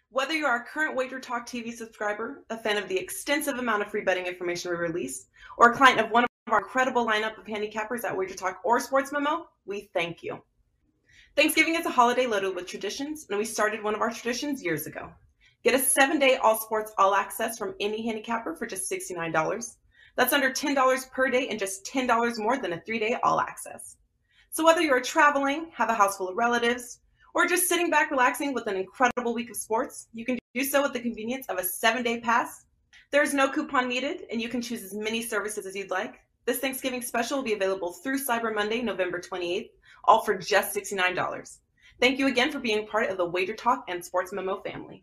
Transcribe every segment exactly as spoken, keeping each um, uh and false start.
Whether you are a current Wager Talk T V subscriber, a fan of the extensive amount of free betting information we release, or a client of one of our incredible lineup of handicappers at Wager Talk or Sports Memo, we thank you. Thanksgiving is a holiday loaded with traditions, and we started one of our traditions years ago. Get a seven-day all-sports, all-access from any handicapper for just sixty-nine dollars. That's under ten dollars per day and just ten dollars more than a three-day all-access. So whether you're traveling, have a house full of relatives, or just sitting back relaxing with an incredible week of sports, you can do so with the convenience of a seven-day pass. There's no coupon needed, and you can choose as many services as you'd like. This Thanksgiving special will be available through Cyber Monday, November twenty-eighth, all for just sixty-nine dollars. Thank you again for being part of the Wager Talk and Sports Memo family.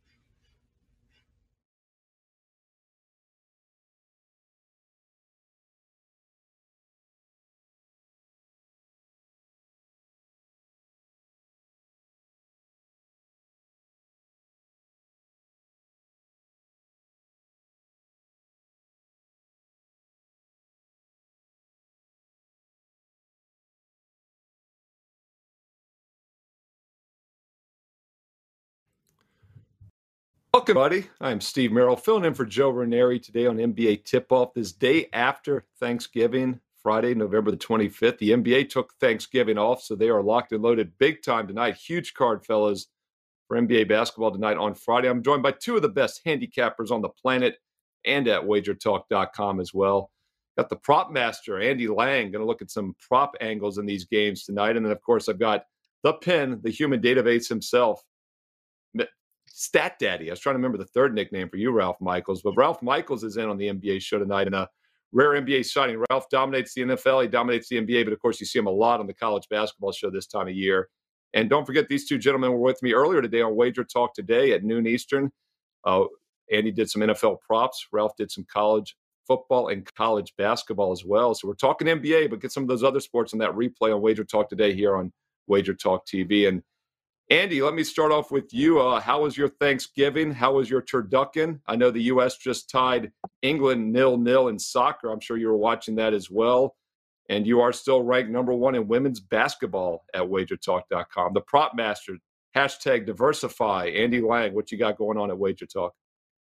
Welcome, buddy. I'm Steve Merrill, filling in for Joe Ranieri today on N B A Tip-Off. This day after Thanksgiving, Friday, November the twenty-fifth. The N B A took Thanksgiving off, so they are locked and loaded big time tonight. Huge card, fellas, for N B A basketball tonight on Friday. I'm joined by two of the best handicappers on the planet and at wager talk dot com as well. Got the prop master, Andy Lang, going to look at some prop angles in these games tonight. And then, of course, I've got the pin, the human database himself, Stat Daddy. I was trying to remember the third nickname for you, Ralph Michaels. But Ralph Michaels is in on the N B A show tonight in a rare N B A sighting. Ralph dominates the N F L. He dominates the N B A. But, of course, you see him a lot on the college basketball show this time of year. And don't forget, these two gentlemen were with me earlier today on Wager Talk Today at noon Eastern. Uh, Andy did some N F L props. Ralph did some college football and college basketball as well. So we're talking N B A, but get some of those other sports in that replay on Wager Talk Today here on Wager Talk T V. And Andy, let me start off with you. Uh, how was your Thanksgiving? How was your turducken? I know the U S just tied England nil-nil in soccer. I'm sure you were watching that as well. And you are still ranked number one in women's basketball at wager talk dot com. The prop master, hashtag diversify. Andy Lang, what you got going on at Wager Talk?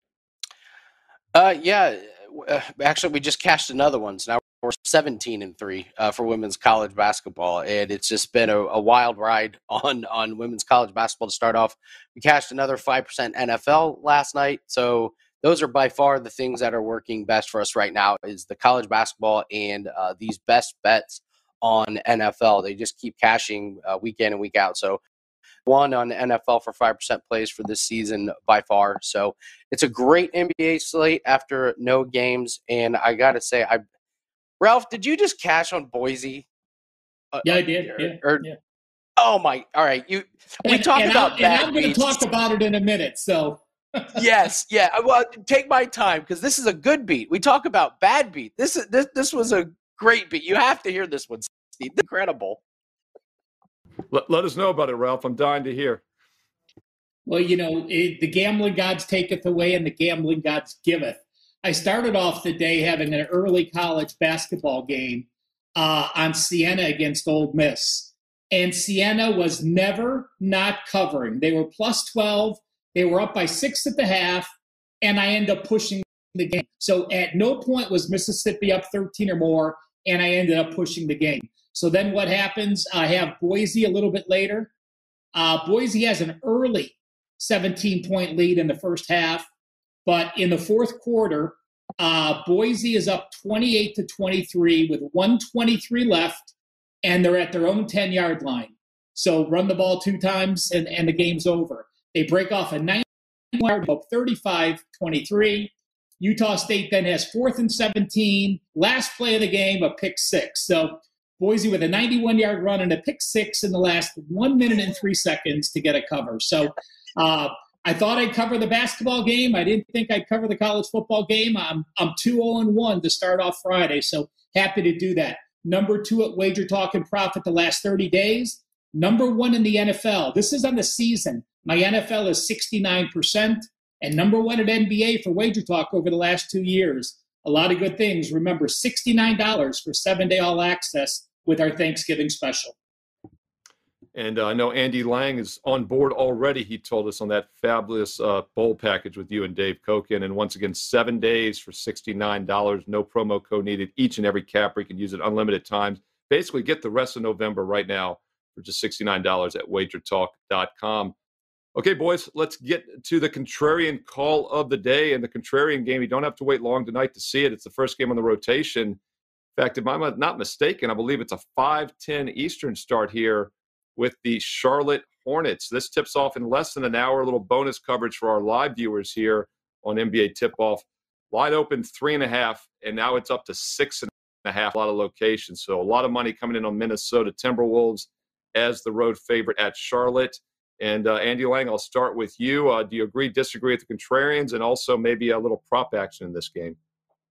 Uh, yeah, uh, actually, we just cashed another one. So now we're seventeen and three uh, for women's college basketball, and it's just been a, a wild ride on on women's college basketball to start off. We cashed another five percent N F L last night, so those are by far the things that are working best for us right now is the college basketball and uh, these best bets on N F L. They just keep cashing uh, week in and week out. So one on N F L for five percent plays for this season by far. So it's a great N B A slate after no games. And I got to say, I Ralph, did you just cash on Boise? Uh, yeah, I did. Or, yeah, or, yeah. Oh, my. All right. You. We and, talked and about I'm, bad and I'm going to talk about it in a minute. So. Yes. Yeah. Well, take my time because this is a good beat. We talk about bad beat. This is this this was a great beat. You have to hear this one, Steve. Incredible. Let, let us know about it, Ralph. I'm dying to hear. Well, you know, it, the gambling gods taketh away and the gambling gods giveth. I started off the day having an early college basketball game uh, on Siena against Ole Miss. And Siena was never not covering. They were plus twelve. They were up by six at the half, and I ended up pushing the game. So at no point was Mississippi up thirteen or more, and I ended up pushing the game. So then what happens? I have Boise a little bit later. Uh, Boise has an early seventeen-point lead in the first half, but in the fourth quarter, uh, Boise is up twenty-eight to twenty-three with one twenty-three left, and they're at their own ten-yard line. So run the ball two times, and, and the game's over. They break off a ninety-yard, up thirty-five twenty-three. Utah State then has fourth and seventeen. Last play of the game, a pick six. So Boise with a ninety-one-yard run and a pick six in the last one minute and three seconds to get a cover. So uh, I thought I'd cover the basketball game. I didn't think I'd cover the college football game. I'm I'm two oh and one to start off Friday, so happy to do that. Number two at Wager Talk and Profit the last thirty days. Number one in the N F L. This is on the season. My N F L is sixty-nine percent, and number one at N B A for Wager Talk over the last two years. A lot of good things. Remember, sixty-nine dollars for seven-day all-access with our Thanksgiving special. And uh, I know Andy Lang is on board already. He told us on that fabulous uh, bowl package with you and Dave Koken. And once again, seven days for sixty-nine dollars. No promo code needed. Each and every capper, you can use it unlimited times. Basically, get the rest of November right now for just sixty-nine dollars at wager talk dot com. Okay, boys, let's get to the contrarian call of the day. And the contrarian game, you don't have to wait long tonight to see it. It's the first game on the rotation. In fact, if I'm not mistaken, I believe it's a five ten Eastern start here with the Charlotte Hornets. This tips off in less than an hour. A little bonus coverage for our live viewers here on N B A Tip-Off. Wide open, three and a half, and now it's up to six and a half, a lot of locations. So a lot of money coming in on Minnesota Timberwolves as the road favorite at Charlotte. And uh, Andy Lang, I'll start with you. Uh, do you agree, disagree with the contrarians, and also maybe a little prop action in this game?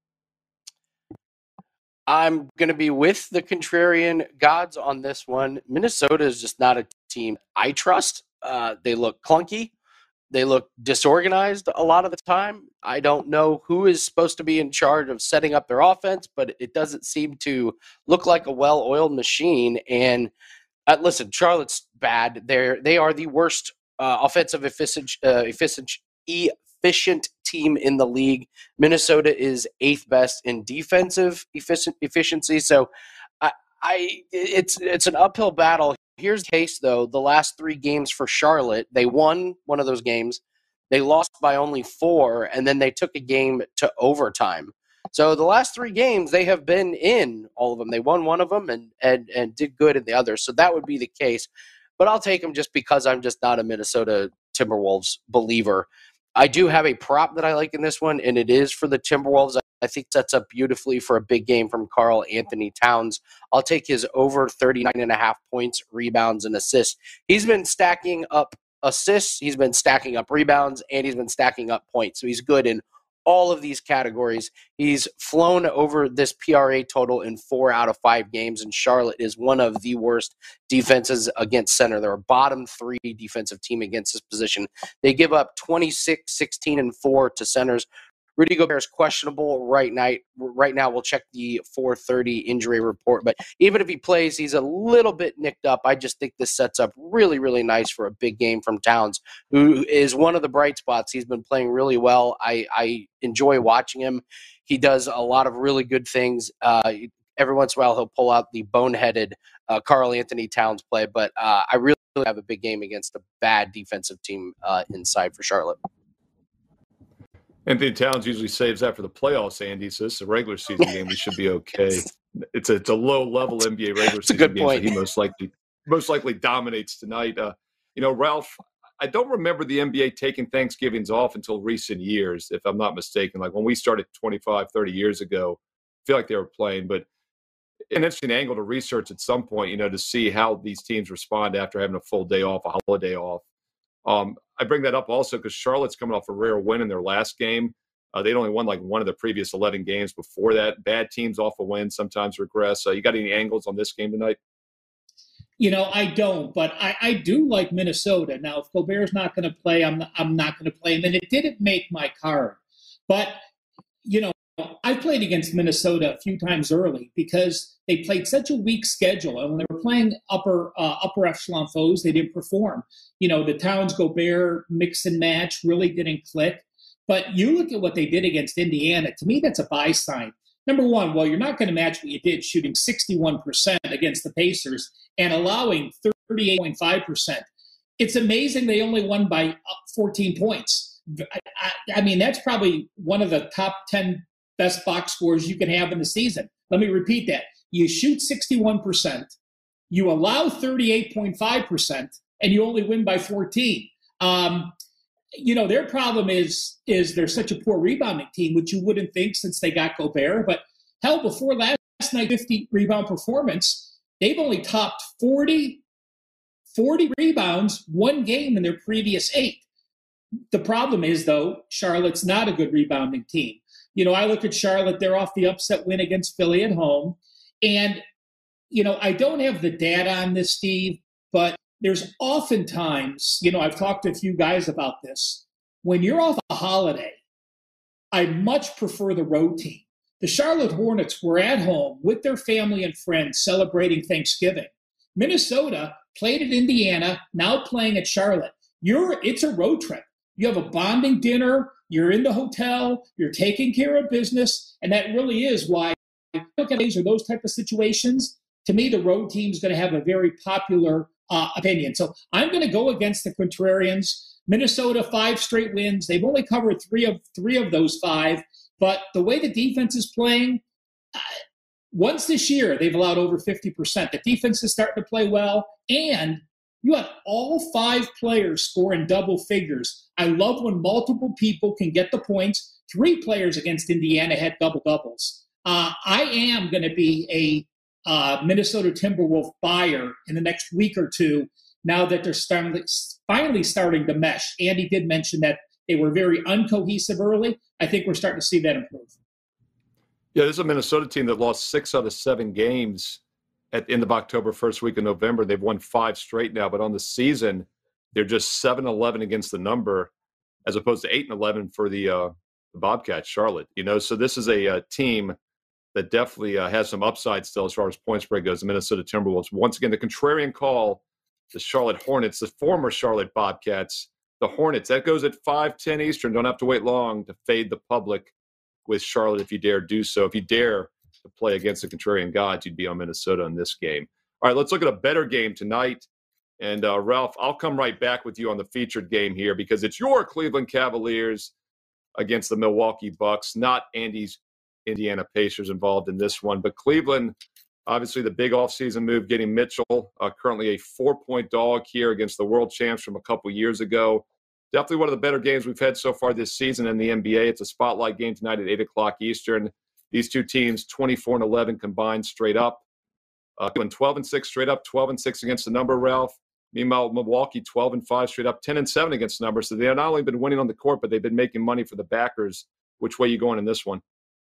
I'm going to be with the contrarian gods on this one. Minnesota is just not a team I trust. Uh, they look clunky. They look disorganized a lot of the time. I don't know who is supposed to be in charge of setting up their offense, but it doesn't seem to look like a well-oiled machine. And uh, listen, Charlotte's bad. They're they are the worst uh, offensive efficient, uh, efficient, efficient team in the league. Minnesota is eighth best in defensive efficient, efficiency. So I, I it's it's an uphill battle. Here's the case, though. The last three games for Charlotte, they won one of those games. They lost by only four, and then they took a game to overtime. So the last three games, they have been in all of them. They won one of them and and and did good in the others. So that would be the case. But I'll take them just because I'm just not a Minnesota Timberwolves believer. I do have a prop that I like in this one, and it is for the Timberwolves. I think sets up beautifully for a big game from Karl Anthony Towns. I'll take his over thirty-nine and a half points, rebounds, and assists. He's been stacking up assists, he's been stacking up rebounds, and he's been stacking up points. So he's good in all of these categories. He's flown over this P R A total in four out of five games, and Charlotte is one of the worst defenses against center. They're a bottom three defensive team against this position. They give up twenty-six, sixteen, and four to centers. Rudy Gobert is questionable right now. Right now, we'll check the four thirty injury report. But even if he plays, he's a little bit nicked up. I just think this sets up really, really nice for a big game from Towns, who is one of the bright spots. He's been playing really well. I, I enjoy watching him. He does a lot of really good things. Uh, every once in a while, he'll pull out the boneheaded uh, Karl Anthony Towns play. But uh, I really have a big game against a bad defensive team uh, inside for Charlotte. Anthony Towns usually saves that for the playoffs, Andy. So this is a regular season game. We should be okay. It's a, it's a low-level N B A regular season good game, point. so he most likely most likely dominates tonight. Uh, you know, Ralph, I don't remember the N B A taking Thanksgivings off until recent years, if I'm not mistaken. Like when we started twenty-five, thirty years ago, I feel like they were playing. But an interesting angle to research at some point, you know, to see how these teams respond after having a full day off, a holiday off. Um, I bring that up also because Charlotte's coming off a rare win in their last game. Uh, they'd only won like one of the previous eleven games before that. Bad teams off a win sometimes regress. Uh, you got any angles on this game tonight? You know, I don't, but I, I do like Minnesota. Now, if Gobert's not going to play, I'm not, I'm not going to play him. And it didn't make my card. But, you know, I played against Minnesota a few times early because they played such a weak schedule. And when they were playing upper uh, upper echelon foes, they didn't perform. You know, the Towns Gobert mix and match really didn't click. But you look at what they did against Indiana. To me, that's a buy sign. Number one, well, you're not going to match what you did shooting sixty-one percent against the Pacers and allowing thirty-eight point five percent. It's amazing they only won by fourteen points. I, I, I mean, that's probably one of the top ten best box scores you can have in the season. Let me repeat that. You shoot sixty-one percent, you allow thirty-eight point five percent, and you only win by fourteen. Um, you know, their problem is is they're such a poor rebounding team, which you wouldn't think since they got Gobert. But hell, before last night's fifty rebound performance, they've only topped forty, forty rebounds one game in their previous eight. The problem is, though, Charlotte's not a good rebounding team. You know, I look at Charlotte, they're off the upset win against Philly at home. And, you know, I don't have the data on this, Steve, but there's oftentimes, you know, I've talked to a few guys about this. When you're off a holiday, I much prefer the road team. The Charlotte Hornets were at home with their family and friends celebrating Thanksgiving. Minnesota played at Indiana, now playing at Charlotte. You're it's a road trip. You have a bonding dinner, you're in the hotel, you're taking care of business, and that really is why look at these or those type of situations. To me, the road team is going to have a very popular uh, opinion. So I'm going to go against the Contrarians. Minnesota, five straight wins. They've only covered three of three of those five. But the way the defense is playing, uh, once this year, they've allowed over fifty percent. The defense is starting to play well, and you have all five players score in double figures. I love when multiple people can get the points. Three players against Indiana had double-doubles. Uh, I am going to be a uh, Minnesota Timberwolf buyer in the next week or two now that they're starting, finally starting to mesh. Andy did mention that they were very uncohesive early. I think we're starting to see that improve. Yeah, this is a Minnesota team that lost six out of seven games at the end of October, first week of November. They've won five straight now, but on the season, they're just seven and eleven against the number, as opposed to eight and eleven for the, uh, the Bobcats, Charlotte. You know, so this is a, a team that definitely uh, has some upside still as far as point spread goes. The Minnesota Timberwolves. Once again, the contrarian call, the Charlotte Hornets, the former Charlotte Bobcats, the Hornets. That goes at five ten Eastern. Don't have to wait long to fade the public with Charlotte if you dare do so. If you dare to play against the contrarian gods, you'd be on Minnesota in this game. All right, let's look at a better game tonight. And uh, Ralph, I'll come right back with you on the featured game here because it's your Cleveland Cavaliers against the Milwaukee Bucks, not Andy's Indiana Pacers involved in this one. But Cleveland, obviously the big offseason move, getting Mitchell, uh, currently a four-point dog here against the world champs from a couple years ago. Definitely one of the better games we've had so far this season in the N B A. It's a spotlight game tonight at eight o'clock Eastern. These two teams, twenty-four and eleven combined straight up. Uh, doing twelve and six straight up, twelve and six against the number, Ralph. Meanwhile, Milwaukee, twelve and five straight up, ten and seven against the number. So they've not only been winning on the court, but they've been making money for the backers. Which way are you going in this one?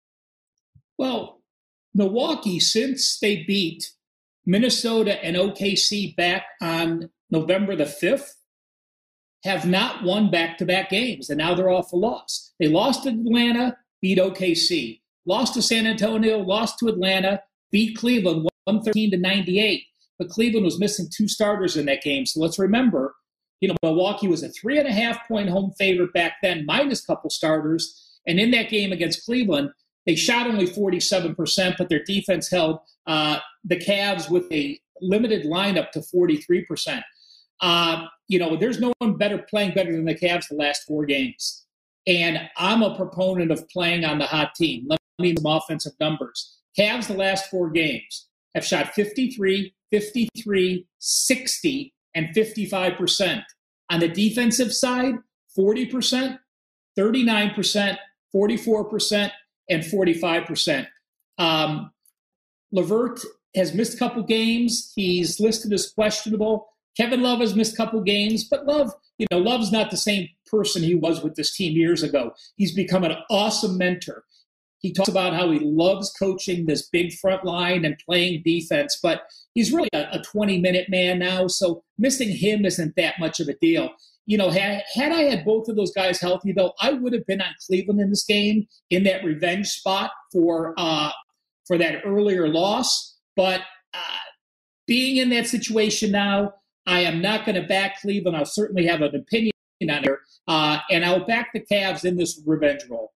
Well, Milwaukee, since they beat Minnesota and O K C back on November the fifth, have not won back-to-back games, and now they're off a loss. They lost to Atlanta, beat O K C. Lost to San Antonio, lost to Atlanta, beat Cleveland one thirteen to ninety-eight. But Cleveland was missing two starters in that game. So let's remember, you know, Milwaukee was a three and a half point home favorite back then, minus a couple starters. And in that game against Cleveland, they shot only forty-seven percent, but their defense held uh, the Cavs with a limited lineup to forty-three percent. Uh, you know, there's no one better playing better than the Cavs the last four games. And I'm a proponent of playing on the hot team. Let me some offensive numbers. Cavs the last four games have shot fifty-three, fifty-three, sixty, and fifty-five percent. On the defensive side, forty percent, thirty-nine percent, forty-four percent, and forty-five percent. Um, LeVert has missed a couple games. He's listed as questionable. Kevin Love has missed a couple games, but Love, you know, Love's not the same person he was with this team years ago. He's become an awesome mentor. He talks about how he loves coaching this big front line and playing defense, but he's really a twenty-minute man now, so missing him isn't that much of a deal. You know, had, had I had both of those guys healthy, though, I would have been on Cleveland in this game in that revenge spot for uh, for that earlier loss. But uh, being in that situation now, I am not going to back Cleveland. I'll certainly have an opinion on it, uh, and I'll back the Cavs in this revenge role.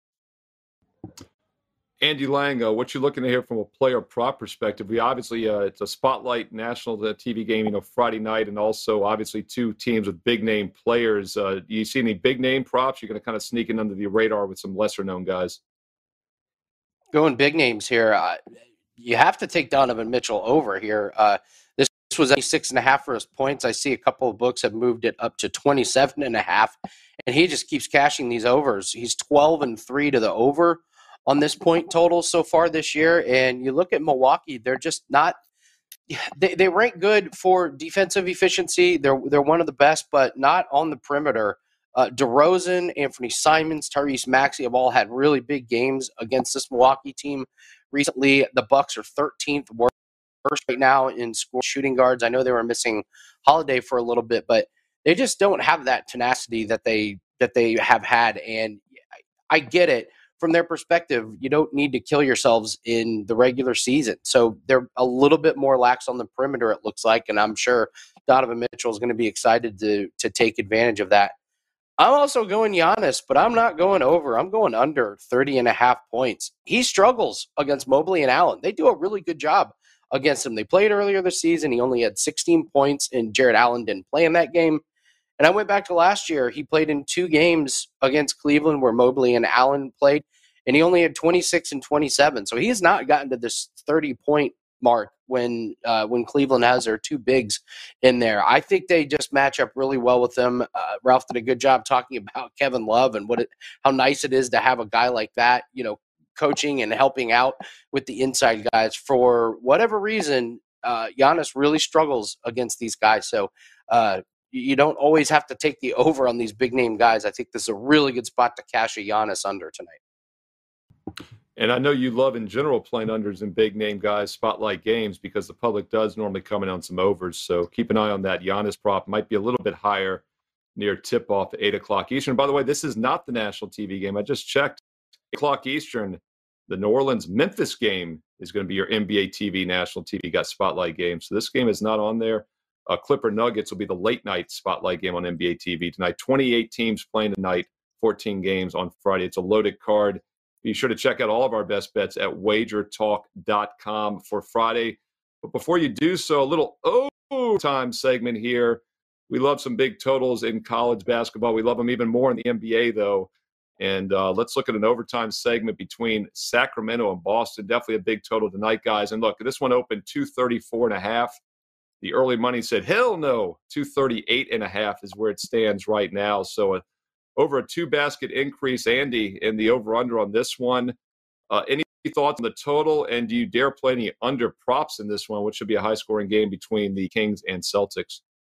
Andy Lang, uh, what you looking to hear from a player prop perspective? We obviously, uh, it's a spotlight national uh, T V game, you know, Friday night, and also obviously two teams with big name players. Uh, do you see any big name props? You're going to kind of sneak in under the radar with some lesser known guys. Going big names here. Uh, you have to take Donovan Mitchell over here. Uh, this, this was six and a half for his points. I see a couple of books have moved it up to twenty-seven and a half, and he just keeps cashing these overs. He's twelve and three to the over on this point total so far this year. And you look at Milwaukee, they're just not they, they rank good for defensive efficiency. They're they're one of the best, but not on the perimeter. Uh, DeRozan, Anthony Simons, Tyrese Maxey have all had really big games against this Milwaukee team recently. The Bucks are thirteenth worst right now in score shooting guards. I know they were missing Holiday for a little bit, but they just don't have that tenacity that they that they have had. And I get it. from their perspective, you don't need to kill yourselves in the regular season. So they're a little bit more lax on the perimeter, it looks like, and I'm sure Donovan Mitchell is going to be excited to to take advantage of that. I'm also going Giannis, but I'm not going over. I'm going under thirty and a half points. He struggles against Mobley and Allen. They do a really good job against him. They played earlier this season. He only had sixteen points, and Jared Allen didn't play in that game. And I went back to last year. He played in two games against Cleveland where Mobley and Allen played, and he only had twenty-six and twenty-seven. So he has not gotten to this thirty-point mark when uh, when Cleveland has their two bigs in there. I think they just match up really well with them. Uh, Ralph did a good job talking about Kevin Love and what it, how nice it is to have a guy like that, you know, coaching and helping out with the inside guys. For whatever reason, uh, Giannis really struggles against these guys. So uh, you don't always have to take the over on these big name guys. I think this is a really good spot to cash a Giannis under tonight. And I know you love in general playing unders in big name guys, spotlight games, because the public does normally come in on some overs. So keep an eye on that. Giannis prop might be a little bit higher near tip off at eight o'clock Eastern. By the way, this is not the national T V game. I just checked. eight o'clock Eastern, the New Orleans Memphis game is going to be your N B A T V, national T V, got spotlight game. So this game is not on there. Uh, Clipper Nuggets will be the late night spotlight game on N B A T V tonight. twenty-eight teams playing tonight, fourteen games on Friday. It's a loaded card. Be sure to check out all of our best bets at wager talk dot com for Friday. But before you do so, a little overtime segment here. We love some big totals in college basketball. We love them even more in the N B A, though. And uh, let's look at an overtime segment between Sacramento and Boston. Definitely a big total tonight, guys. And look, this one opened two thirty-four and a half. The early money said, hell no, two thirty-eight and a half is where it stands right now. So a over a two-basket increase, Andy, in the over-under on this one. Uh, any thoughts on the total, and do you dare play any under props in this one, which should be a high-scoring game between the Kings and Celtics?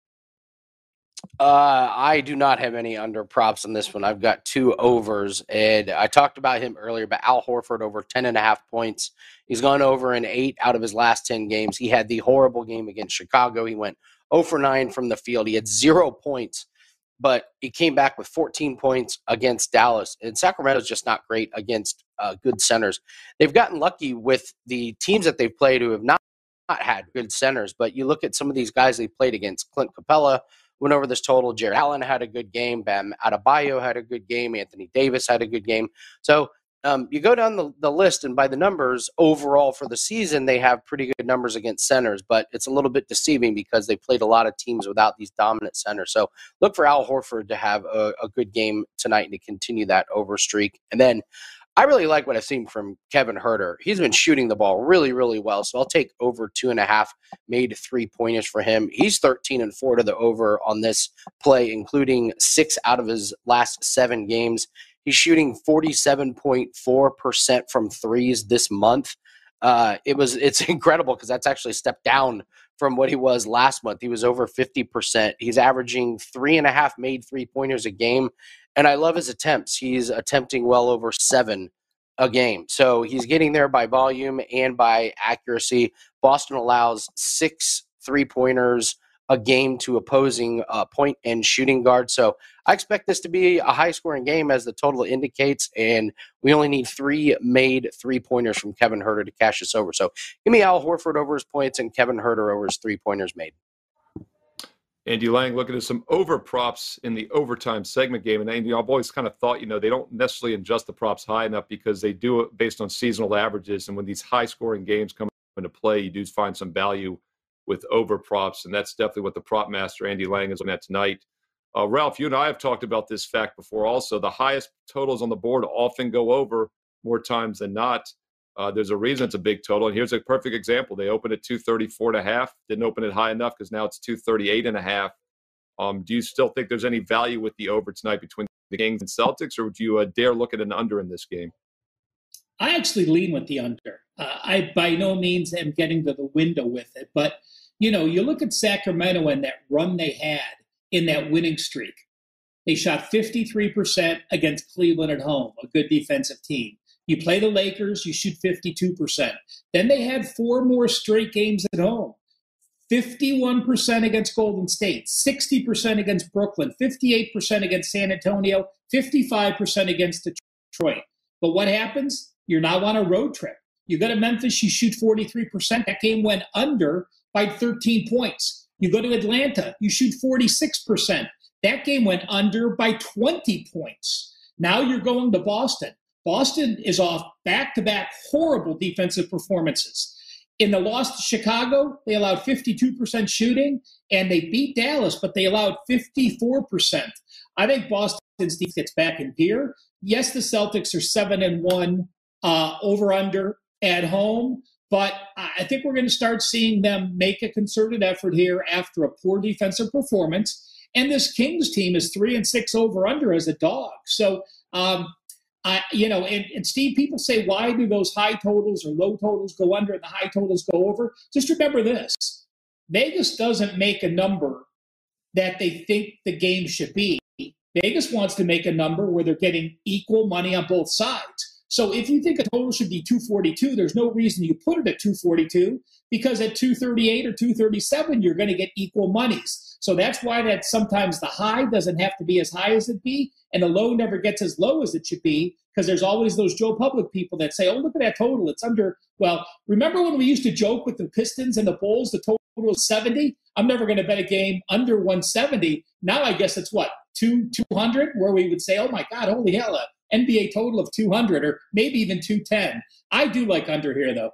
Uh, I do not have any under props on this one. I've got two overs, and I talked about him earlier, but Al Horford over ten and a half points. He's gone over in eight out of his last ten games. He had the horrible game against Chicago. He went zero for nine from the field. He had zero points. But he came back with fourteen points against Dallas. And Sacramento's just not great against uh, good centers. They've gotten lucky with the teams that they've played who have not, not had good centers. But you look at some of these guys they played against. Clint Capella went over this total. Jared Allen had a good game. Bam Adebayo had a good game. Anthony Davis had a good game. So um, you go down the, the list, and by the numbers, overall for the season, they have pretty good numbers against centers, but it's a little bit deceiving because they played a lot of teams without these dominant centers. So look for Al Horford to have a, a good game tonight and to continue that over streak. And then I really like what I've seen from Kevin Huerter. He's been shooting the ball really, really well, so I'll take over two and a half made three-pointers for him. He's thirteen and four to the over on this play, including six out of his last seven games. He's shooting forty-seven point four percent from threes this month. Uh, it was it's incredible because that's actually a step down from what he was last month. He was over fifty percent. He's averaging three and a half made three-pointers a game, and I love his attempts. He's attempting well over seven a game. So he's getting there by volume and by accuracy. Boston allows six three-pointers a game to opposing uh, point and shooting guards. So I expect this to be a high-scoring game as the total indicates, and we only need three made three-pointers from Kevin Huerter to cash this over. So give me Al Horford over his points and Kevin Huerter over his three-pointers made. Andy Lang looking at some over props in the overtime segment game. And Andy, I've always kind of thought, you know, they don't necessarily adjust the props high enough because they do it based on seasonal averages. And when these high-scoring games come into play, you do find some value with over props, and that's definitely what the prop master Andy Lang is looking at tonight. Uh, Ralph, you and I have talked about this fact before also. The highest totals on the board often go over more times than not. Uh, there's a reason it's a big total, and here's a perfect example. They opened at two thirty-four and a half, didn't open it high enough because now it's two thirty-eight and a half. Um, do you still think there's any value with the over tonight between the Kings and Celtics, or would you uh, dare look at an under in this game? I actually lean with the under. Uh, I by no means am getting to the window with it, but you know, you look at Sacramento and that run they had in that winning streak. They shot fifty-three percent against Cleveland at home, a good defensive team. You play the Lakers, you shoot fifty-two percent. Then they had four more straight games at home. fifty-one percent against Golden State, sixty percent against Brooklyn, fifty-eight percent against San Antonio, fifty-five percent against Detroit. But what happens? You're now on a road trip. You go to Memphis, you shoot forty-three percent. That game went under by thirteen points. You go to Atlanta, you shoot forty-six percent. That game went under by twenty points. Now you're going to Boston. Boston is off back-to-back horrible defensive performances. In the loss to Chicago, they allowed fifty-two percent shooting, and they beat Dallas, but they allowed fifty-four percent. I think Boston's defense gets back in gear. Yes, the Celtics are seven and one uh, over-under at home, but I think we're going to start seeing them make a concerted effort here after a poor defensive performance. And this Kings team is three and six over-under as a dog. So, um, I, you know, and, and Steve, people say, why do those high totals or low totals go under and the high totals go over? Just remember this. Vegas doesn't make a number that they think the game should be. Vegas wants to make a number where they're getting equal money on both sides. So if you think a total should be two forty-two, there's no reason you put it at two forty-two, because at two thirty-eight or two thirty-seven, you're going to get equal monies. So that's why that sometimes the high doesn't have to be as high as it be, and the low never gets as low as it should be, because there's always those Joe Public people that say, oh, look at that total. It's under. Well, remember when we used to joke with the Pistons and the Bulls, the total was seventy? I'm never going to bet a game under one seventy. Now I guess it's what, two hundred, where we would say, oh, my God, holy hell, a N B A total of two hundred or maybe even two ten. I do like under here, though.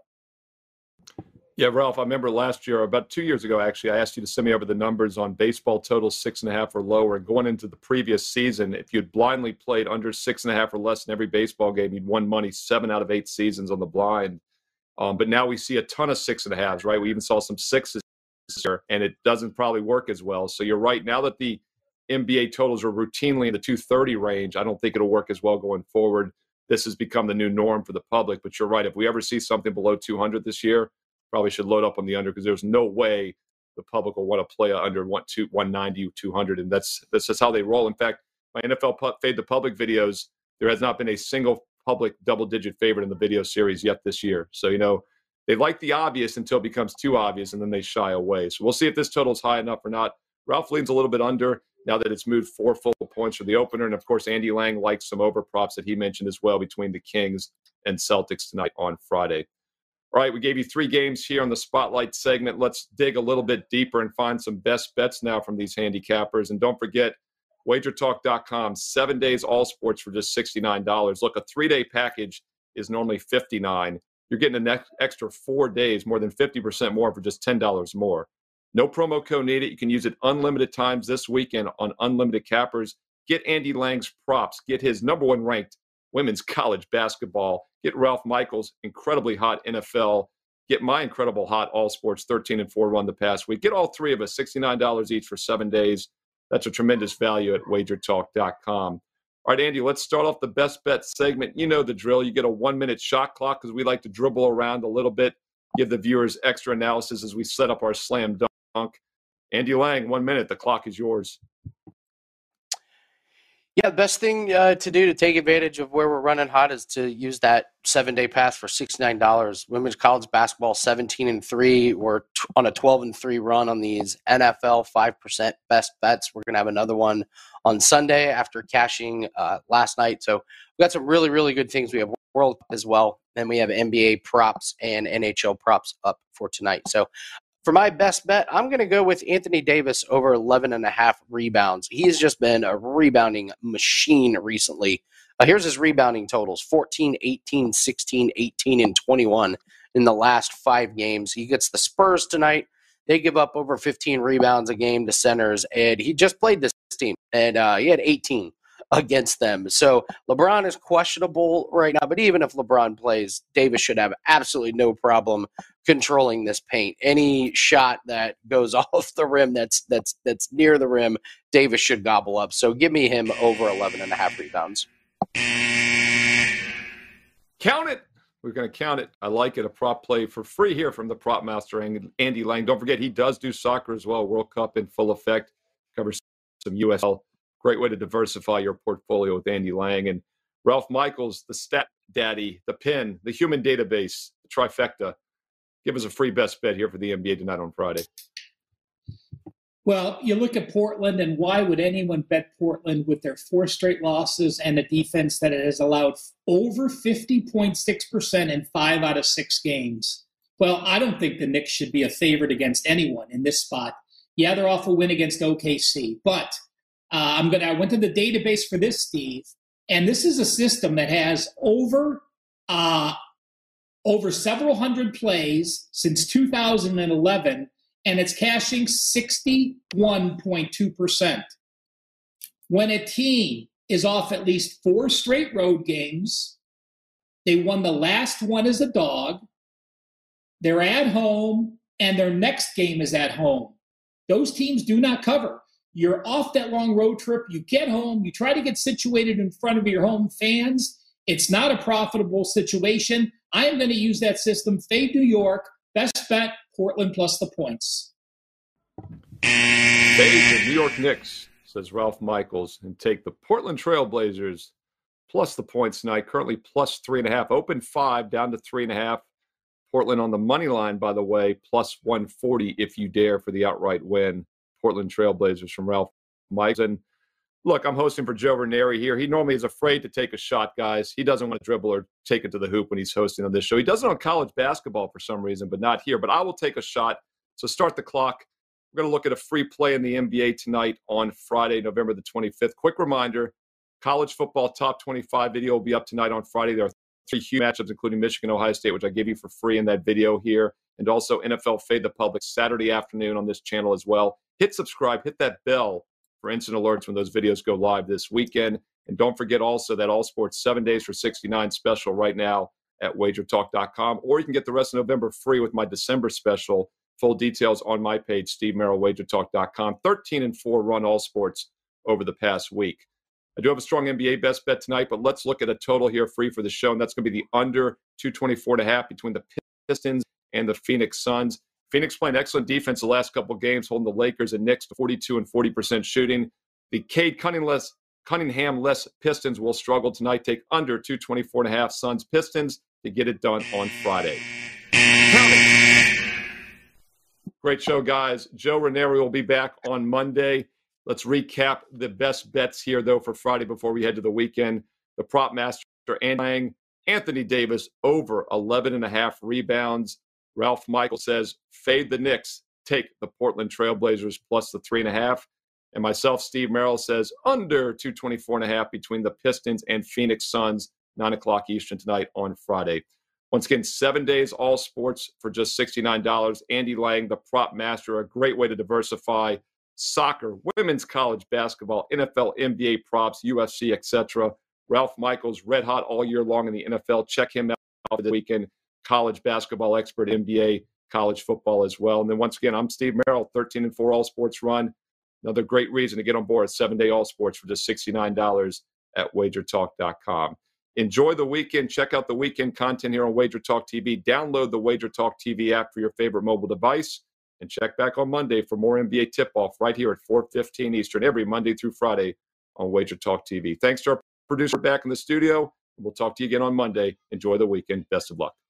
Yeah, Ralph, I remember last year, about two years ago, actually, I asked you to send me over the numbers on baseball totals six and a half or lower. And going into the previous season, if you'd blindly played under six and a half or less in every baseball game, you'd won money seven out of eight seasons on the blind. Um, but now we see a ton of six and a halves, right? We even saw some sixes here, and it doesn't probably work as well. So you're right. Now that the N B A totals are routinely in the two thirty range, I don't think it'll work as well going forward. This has become the new norm for the public. But you're right. If we ever see something below two hundred this year, probably should load up on the under, because there's no way the public will want to play under one ninety, two hundred. And that's, that's just how they roll. In fact, my N F L Fade the Public videos, there has not been a single public double-digit favorite in the video series yet this year. So, you know, they like the obvious until it becomes too obvious, and then they shy away. So we'll see if this total is high enough or not. Ralph leans a little bit under now that it's moved four full points for the opener. And, of course, Andy Lang likes some over props that he mentioned as well between the Kings and Celtics tonight on Friday. All right, we gave you three games here on the Spotlight segment. Let's dig a little bit deeper and find some best bets now from these handicappers. And don't forget, wager talk dot com, seven days all sports for just sixty-nine dollars. Look, a three-day package is normally fifty-nine dollars. You're getting an ex- extra four days, more than fifty percent more for just ten dollars more. No promo code needed. You can use it unlimited times this weekend on Unlimited Cappers. Get Andy Lang's props. Get his number one ranked women's college basketball. Get Ralph Michaels' incredibly hot N F L. Get my incredible hot all sports thirteen and four run the past week. Get all three of us, sixty-nine dollars each for seven days. That's a tremendous value at wager talk dot com. All right, Andy, let's start off the best bet segment. You know the drill. You get a one-minute shot clock because we like to dribble around a little bit, give the viewers extra analysis as we set up our slam dunk. Andy Lang, one minute. The clock is yours. Yeah, the best thing uh, to do to take advantage of where we're running hot is to use that seven-day pass for sixty-nine dollars. Women's college basketball, seventeen and three. We're t- on a twelve and three run on these N F L five percent best bets. We're going to have another one on Sunday after cashing uh, last night. So we've got some really, really good things. We have World Cup as well. Then we have N B A props and N H L props up for tonight. So for my best bet, I'm going to go with Anthony Davis over eleven and a half rebounds. He's just been a rebounding machine recently. Uh, here's his rebounding totals: fourteen, eighteen, sixteen, eighteen, and twenty-one in the last five games. He gets the Spurs tonight. They give up over fifteen rebounds a game to centers, and he just played this team, and uh, he had eighteen against them. So LeBron is questionable right now, but even if LeBron plays, Davis should have absolutely no problem controlling this paint. Any shot that goes off the rim that's that's that's near the rim, Davis should gobble up. So give me him over eleven and a half rebounds. Count it. We're going to count it. I like it. A prop play for free here from the prop master, Andy Lang. Don't forget, he does do soccer as well. World Cup in full effect. Covers some U S L. Great way to diversify your portfolio with Andy Lang. And Ralph Michaels, the stat daddy, the pin, the human database, the trifecta. Give us a free best bet here for the N B A tonight on Friday. Well, you look at Portland, and why would anyone bet Portland with their four straight losses and a defense that has allowed over fifty point six percent in five out of six games? Well, I don't think the Knicks should be a favorite against anyone in this spot. Yeah, they're off a win against O K C, but uh, I'm gonna. I went to the database for this, Steve, and this is a system that has over uh, over several hundred plays since two thousand eleven. And it's cashing sixty-one point two percent. When a team is off at least four straight road games, they won the last one as a dog, they're at home, and their next game is at home. Those teams do not cover. You're off that long road trip, you get home, you try to get situated in front of your home fans. It's not a profitable situation. I am going to use that system. Fade New York, best bet, Portland plus the points. Fade the New York Knicks, says Ralph Michaels, and take the Portland Trail Blazers plus the points tonight. Currently plus three and a half. Open five, down to three and a half. Portland on the money line, by the way, plus one forty if you dare for the outright win. Portland Trail Blazers from Ralph Michaels. And look, I'm hosting for Joe Ranieri here. He normally is afraid to take a shot, guys. He doesn't want to dribble or take it to the hoop when he's hosting on this show. He does it on college basketball for some reason, but not here. But I will take a shot. So start the clock. We're going to look at a free play in the N B A tonight on Friday, November the twenty-fifth. Quick reminder, college football top twenty-five video will be up tonight on Friday. There are three huge matchups, including Michigan, Ohio State, which I gave you for free in that video here. And also N F L Fade the Public Saturday afternoon on this channel as well. Hit subscribe, hit that bell for instant alerts when those videos go live this weekend. And don't forget also that All Sports seven days for sixty-nine special right now at wager talk dot com. Or you can get the rest of November free with my December special. Full details on my page, Steve Merrill, wager talk dot com. thirteen and four run All Sports over the past week. I do have a strong N B A best bet tonight, but let's look at a total here free for the show, and that's going to be the under two twenty-four and a half between the Pistons and the Phoenix Suns. Phoenix playing excellent defense the last couple of games, holding the Lakers and Knicks to forty-two and forty percent shooting. The Cade Cunningham-less, Cunningham-less Pistons will struggle tonight. Take under two twenty-four and a half Suns Pistons to get it done on Friday. Counting. Great show, guys. Joe Ranieri will be back on Monday. Let's recap the best bets here, though, for Friday before we head to the weekend. The prop master, Andy Lang, Anthony Davis, over eleven and a half rebounds. Ralph Michaels says, fade the Knicks, take the Portland Trail Blazers plus the three and a half. And myself, Steve Merrill, says under two twenty-four and a half between the Pistons and Phoenix Suns, nine o'clock Eastern tonight on Friday. Once again, seven days, all sports for just sixty-nine dollars. Andy Lang, the prop master, a great way to diversify soccer, women's college basketball, N F L, N B A props, U F C, et cetera. Ralph Michaels, red hot all year long in the N F L. Check him out over the weekend. College basketball expert, N B A, college football as well. And then once again, I'm Steve Merrill, thirteen and four all sports run. Another great reason to get on board seven-day all sports for just sixty-nine dollars at wager talk dot com. Enjoy the weekend. Check out the weekend content here on Wager Talk T V. Download the Wager Talk T V app for your favorite mobile device. And check back on Monday for more N B A tip-off right here at four fifteen Eastern every Monday through Friday on Wager Talk T V. Thanks to our producer back in the studio. We'll talk to you again on Monday. Enjoy the weekend. Best of luck.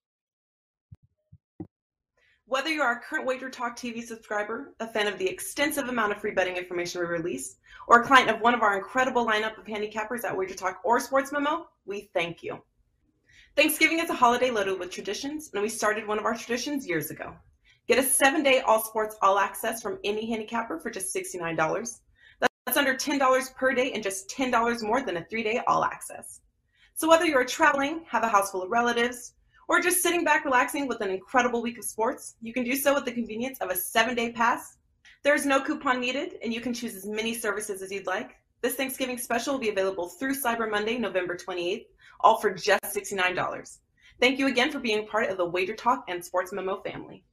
Whether you're a current Wager Talk T V subscriber, a fan of the extensive amount of free betting information we release, or a client of one of our incredible lineup of handicappers at Wager Talk or Sports Memo, we thank you. Thanksgiving is a holiday loaded with traditions, and we started one of our traditions years ago. Get a seven-day all sports all access from any handicapper for just sixty-nine dollars. That's under ten dollars per day and just ten dollars more than a three-day all access. So whether you're traveling, have a house full of relatives, or just sitting back relaxing with an incredible week of sports, you can do so with the convenience of a seven-day pass. There's no coupon needed, and you can choose as many services as you'd like. This Thanksgiving special will be available through Cyber Monday, November twenty-eighth, all for just sixty-nine dollars. Thank you again for being part of the Wager Talk and Sports Memo family.